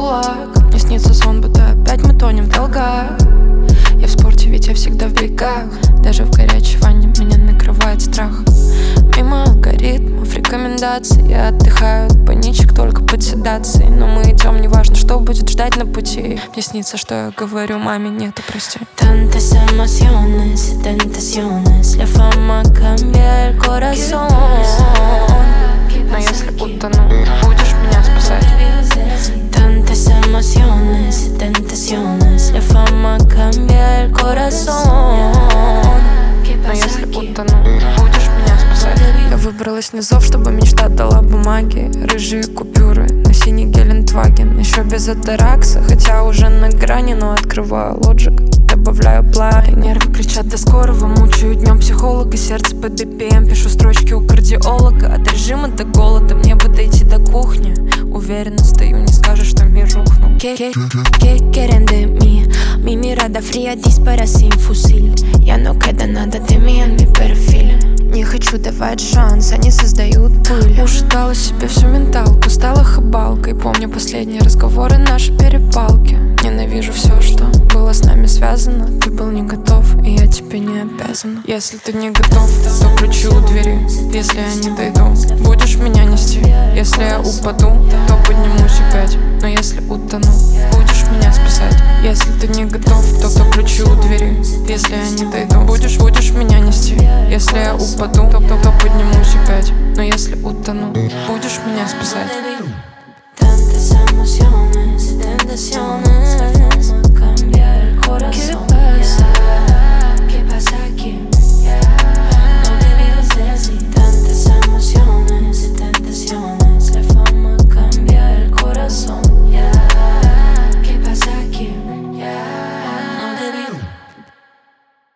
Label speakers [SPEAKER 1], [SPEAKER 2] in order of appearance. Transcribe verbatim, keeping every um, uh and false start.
[SPEAKER 1] кулак. Мне снится сон, будто опять мы тонем в долгах. Я в спорте, ведь я всегда в бегах. Даже в горячей ванне меня накрывает страх. Мимо алгоритмов, рекомендаций я отдыхаю от паничек только под седацией. Но мы идем, неважно, что будет ждать на пути. Мне снится, что я говорю маме нет, прости.
[SPEAKER 2] Tantas emociones y tentaciones, la fama cambia el corazón.
[SPEAKER 1] Но если утону, будешь меня спасать?
[SPEAKER 2] Tantas emociones y tentaciones, la fama cambia el corazón.
[SPEAKER 1] Но если утону, будешь меня спасать? Я выбралась на зов, чтобы мечта дала бумаги. Рыжие купюры на синий Гелендваген. Еще без атаракса, хотя уже на грани. Но открываю лоджик, добавляю плай. Нервы кричат до скорого, мучаю днем психолога. Сердце по би пи эм, пишу строчки у кардиолога. От режима до голода, мне бы дойти до кухни. Уверенно стою, не скажешь, что мир рухнул.
[SPEAKER 2] ¿Qué, qué quieren de mí? Mi mirada fría dispara sin fusil. Ya no queda nada de mí en mi perfil. Не хочу давать шанс, они создают пыль.
[SPEAKER 1] Ушатала себе всю менталку, стала хабалкой. Помню последние разговоры, наши перепалки. Ненавижу все, что было с нами связано. Ты был не готов, и я тебе не обязана. Если ты не готов, то ключи у двери. Если я не дойду, будешь меня нести. Если я упаду, то поднимусь опять. Но если утону, будешь меня спасать. Если ты не готов, то, то ключи у двери. Если я не дойду, будешь, будешь меня нести. Если я упаду, то, то, то поднимусь опять. Но если утону, будешь меня спасать.
[SPEAKER 2] Tantas emociones y tentaciones.